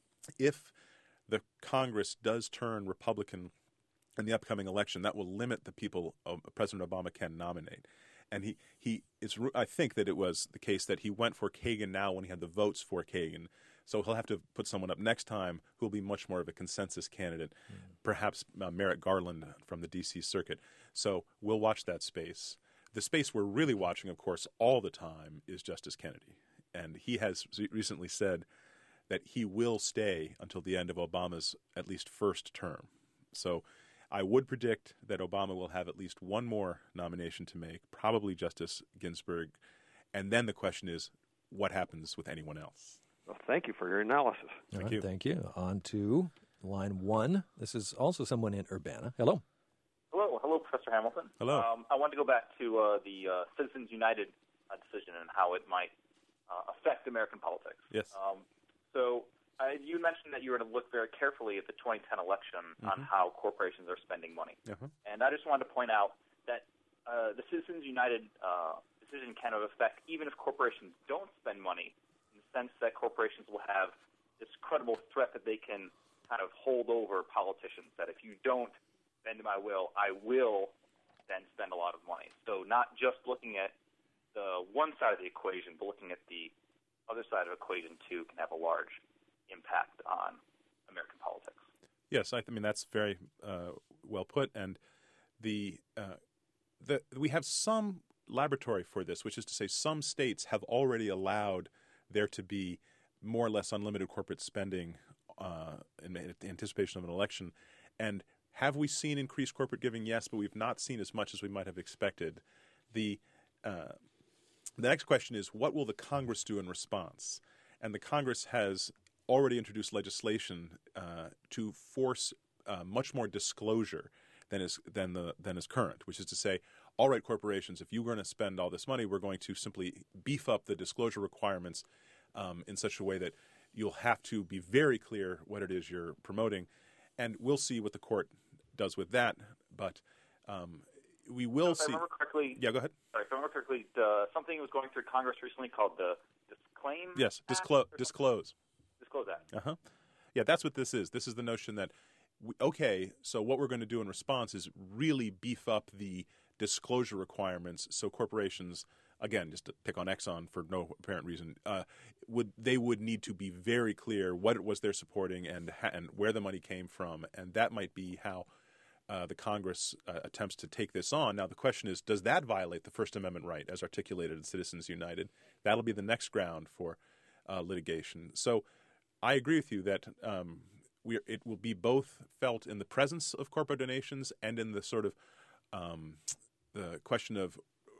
if the Congress does turn Republican in the upcoming election, that will limit the people President Obama can nominate. And he, he it's, I think that it was the case that he went for Kagan now when he had the votes for Kagan. So he'll have to put someone up next time who will be much more of a consensus candidate, mm-hmm. perhaps uh, Merrick Garland from the D C Circuit. So we'll watch that space. The space we're really watching, of course, all the time is Justice Kennedy. And he has recently said that he will stay until the end of Obama's at least first term. So I would predict that Obama will have at least one more nomination to make, probably Justice Ginsburg. And then the question is, what happens with anyone else? Well, thank you for your analysis. Thank right, you. Thank you. On to line one. This is also someone in Urbana. Hello. Hello. Hello, Professor Hamilton. Hello. Um, I wanted to go back to uh, the uh, Citizens United uh, decision and how it might uh, affect American politics. Yes. Um, so uh, you mentioned that you were to look very carefully at the twenty ten election mm-hmm. on how corporations are spending money. Uh-huh. And I just wanted to point out that uh, the Citizens United uh, decision can have effect even if corporations don't spend money, in the sense that corporations will have this credible threat that they can kind of hold over politicians, that if you don't bend to my will, I will then spend a lot of money. So not just looking at the one side of the equation, but looking at the other side of the equation, too, can have a large impact on American politics. Yes, I, th- I mean, that's very uh, well put. And the, uh, the we have some laboratory for this, which is to say some states have already allowed there to be more or less unlimited corporate spending uh, in, in anticipation of an election. And have we seen increased corporate giving? Yes, but we've not seen as much as we might have expected. The uh, the next question is, what will the Congress do in response? And the Congress has already introduced legislation uh, to force uh, much more disclosure than is than the than is current, which is to say, all right, corporations, if you're going to spend all this money, we're going to simply beef up the disclosure requirements um, in such a way that you'll have to be very clear what it is you're promoting. And we'll see what the court does with that. But um, we will so if see. I remember correctly, yeah, go ahead. Sorry, if I remember correctly, uh, something was going through Congress recently called the Disclaim Yes, disclose. Act Disclose. Disclose Act. Uh-huh. Yeah, that's what this is. This is the notion that, we, okay, so what we're going to do in response is really beef up the disclosure requirements so corporations, again, just to pick on Exxon for no apparent reason, uh, would they would need to be very clear what it was they're supporting and ha- and where the money came from, and that might be how uh, the Congress uh, attempts to take this on. Now, the question is, does that violate the First Amendment right as articulated in Citizens United? That'll be the next ground for uh, litigation. So I agree with you that um, we it will be both felt in the presence of corporate donations and in the sort of um, the question of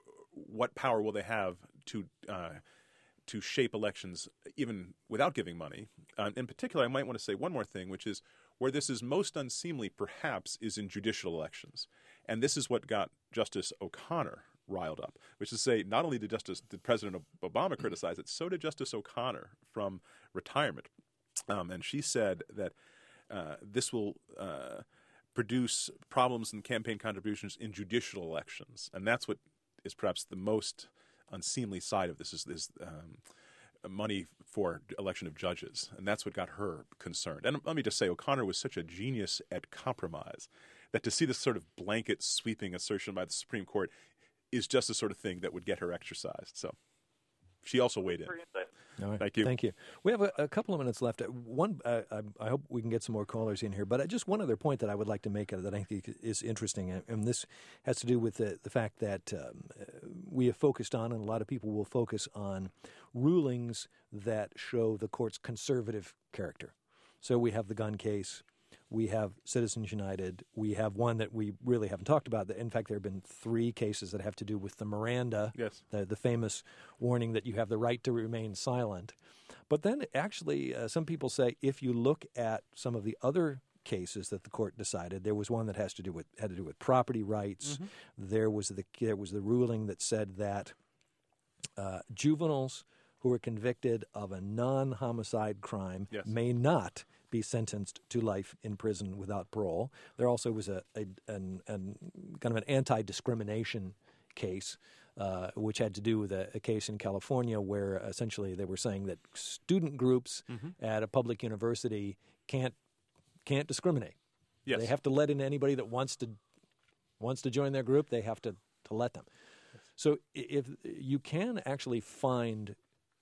what power will they have to uh, to shape elections even without giving money. Uh, in particular, I might want to say one more thing, which is where this is most unseemly, perhaps, is in judicial elections. And this is what got Justice O'Connor riled up, which is to say, not only did Justice did President Obama criticize it, so did Justice O'Connor from retirement. Um, and she said that uh, this will uh, produce problems in campaign contributions in judicial elections. And that's what is perhaps the most unseemly side of this, is this um, money for election of judges. And that's what got her concerned. And let me just say, O'Connor was such a genius at compromise that to see this sort of blanket sweeping assertion by the Supreme Court is just the sort of thing that would get her exercised. So she also weighed in. All right. Thank you. Thank you. We have a, a couple of minutes left. One, uh, I, I hope we can get some more callers in here. But just one other point that I would like to make that I think is interesting, and, and this has to do with the, the fact that um, we have focused on, and a lot of people will focus on, rulings that show the court's conservative character. So we have the gun case. We have Citizens United. We have one that we really haven't talked about. In fact, there have been three cases that have to do with the Miranda, yes. the, the famous warning that you have the right to remain silent. But then actually uh, some people say if you look at some of the other cases that the court decided, there was one that has to do with had to do with property rights. Mm-hmm. There was the there was the ruling that said that uh, juveniles who are convicted of a non-homicide crime yes. may not be sentenced to life in prison without parole. There also was a, a an, an kind of an anti-discrimination case, uh, which had to do with a, a case in California where essentially they were saying that student groups mm-hmm. at a public university can't can't discriminate. Yes. They have to let in anybody that wants to wants to join their group. They have to, to let them. Yes. So if you can actually find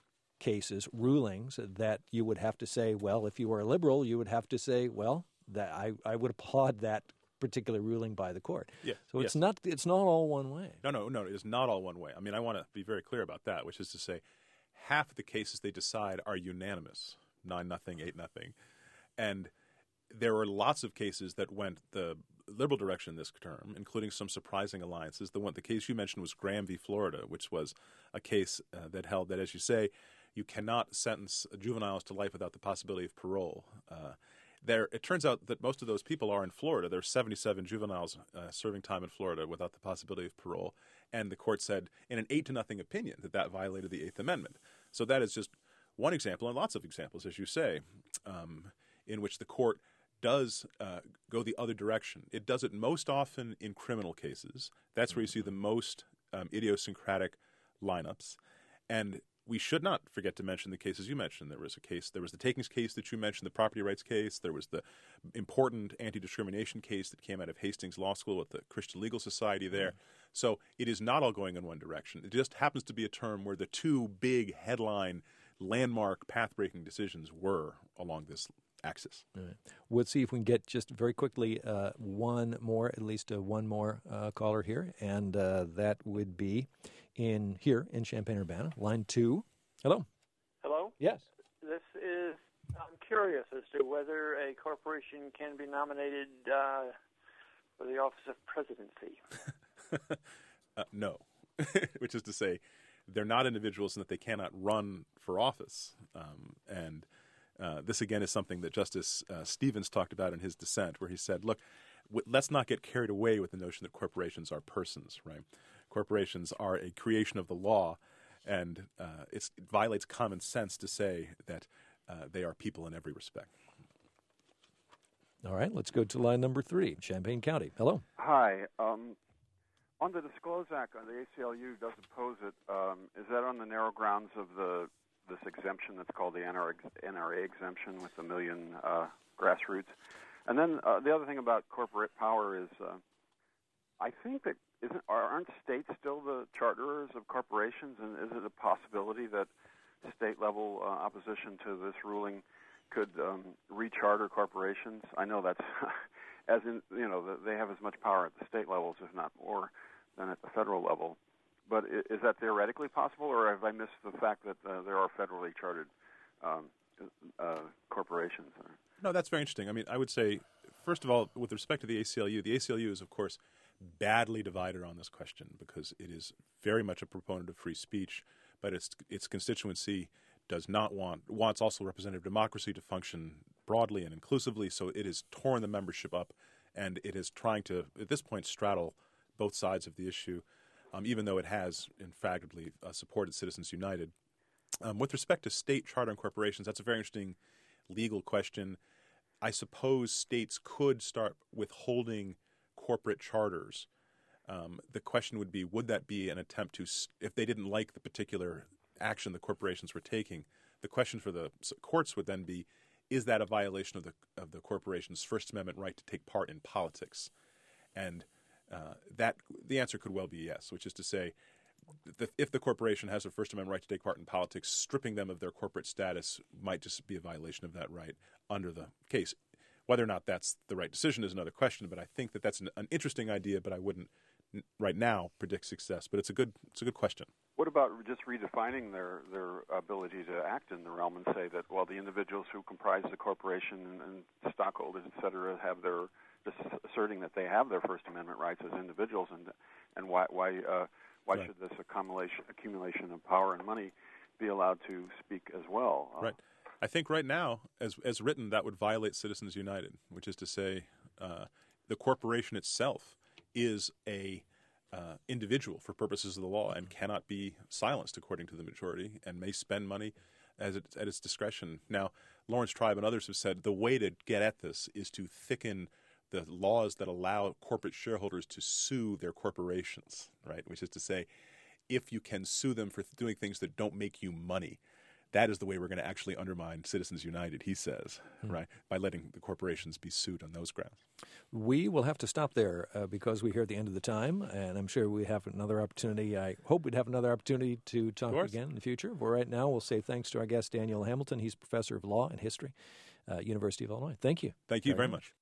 cases, rulings that you would have to say, well, if you were a liberal, you would have to say, well, that I, I would applaud that particular ruling by the court. Yeah. So yes. it's not it's not all one way. No, no, no, it's not all one way. I mean, I want to be very clear about that, which is to say half of the cases they decide are unanimous, nine nothing, eight nothing. And there were lots of cases that went the liberal direction this term, including some surprising alliances. The one, the case you mentioned was Graham v. Florida, which was a case uh, that held that, as you say, you cannot sentence juveniles to life without the possibility of parole. Uh, there, it turns out that most of those people are in Florida. There are seventy-seven juveniles uh, serving time in Florida without the possibility of parole. And the court said in an eight to nothing opinion that that violated the Eighth Amendment. So that is just one example, and lots of examples, as you say, um, in which the court does uh, go the other direction. It does it most often in criminal cases. That's where you see the most um, idiosyncratic lineups. And we should not forget to mention the cases you mentioned. There was a case, there was the takings case that you mentioned, the property rights case. There was the important anti-discrimination case that came out of Hastings Law School with the Christian Legal Society there. Mm-hmm. So it is not all going in one direction. It just happens to be a term where the two big headline, landmark, path-breaking decisions were along this axis. All right. We'll see if we can get just very quickly uh, one more, at least uh, one more uh, caller here, and uh, that would be in here in Champaign-Urbana, line two. Hello. Hello? Yes. This is, I'm curious as to whether a corporation can be nominated uh, for the office of presidency. uh, no, which is to say they're not individuals and that they cannot run for office. Um, and uh, this, again, is something that Justice uh, Stevens talked about in his dissent, where he said, look, w- let's not get carried away with the notion that corporations are persons, right? Corporations are a creation of the law, and uh, it's, it violates common sense to say that uh, they are people in every respect. All right, let's go to line number three, Champaign County. Hello. Hi. Um, on the Disclose Act, on the A C L U does oppose it. Um, is that on the narrow grounds of the this exemption that's called the N R A exemption with the million uh, grassroots. And then uh, the other thing about corporate power is uh, I think that isn't, aren't states still the charterers of corporations, and is it a possibility that state-level uh, opposition to this ruling could um, recharter corporations? I know that's, as in, you know, they have as much power at the state levels, if not more, than at the federal level. But is that theoretically possible, or have I missed the fact that uh, there are federally chartered um, uh, corporations? No, that's very interesting. I mean, I would say, first of all, with respect to the A C L U, the A C L U is, of course, badly divided on this question because it is very much a proponent of free speech, but its its constituency does not want wants also representative democracy to function broadly and inclusively. So it has torn the membership up, and it is trying to, at this point, straddle both sides of the issue, um, even though it has, emphatically, uh, supported Citizens United. Um, with respect to state charter and corporations, that's a very interesting legal question. I suppose states could start withholding corporate charters. Um, the question would be, would that be an attempt to, if they didn't like the particular action the corporations were taking, the question for the courts would then be, is that a violation of the of the corporation's First Amendment right to take part in politics? And uh, that the answer could well be yes, which is to say, the, if the corporation has a First Amendment right to take part in politics, stripping them of their corporate status might just be a violation of that right under the case. Whether or not that's the right decision is another question, but I think that that's an, an interesting idea, but I wouldn't n- right now predict success. But it's a good it's a good question. What about just redefining their, their ability to act in the realm and say that, well, the individuals who comprise the corporation and, and stockholders, et cetera, have their, just asserting that they have their First Amendment rights as individuals, and and why why uh, why right. should this accumulation accumulation of power and money be allowed to speak as well? Uh, right. I think right now, as as written, that would violate Citizens United, which is to say uh, the corporation itself is a uh, individual for purposes of the law and cannot be silenced according to the majority and may spend money as it, at its discretion. Now, Lawrence Tribe and others have said the way to get at this is to thicken the laws that allow corporate shareholders to sue their corporations, right? Which is to say, if you can sue them for doing things that don't make you money, that is the way we're going to actually undermine Citizens United, he says, mm-hmm. right, by letting the corporations be sued on those grounds. We will have to stop there uh, because we're here at the end of the time, and I'm sure we have another opportunity. I hope we'd have another opportunity to talk again in the future. But right now, we'll say thanks to our guest, Daniel Hamilton. He's professor of law and history, uh, University of Illinois. Thank you. Thank you very, very much. much.